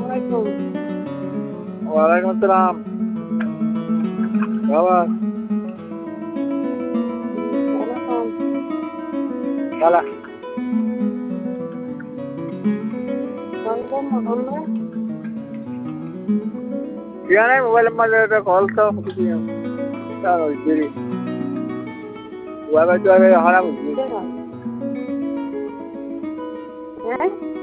ওয়ালাইকুম আসসালাম বাবা चला क्या नहीं मोबाइल नंबर कॉल तो चलो जी वो मैं तो हरा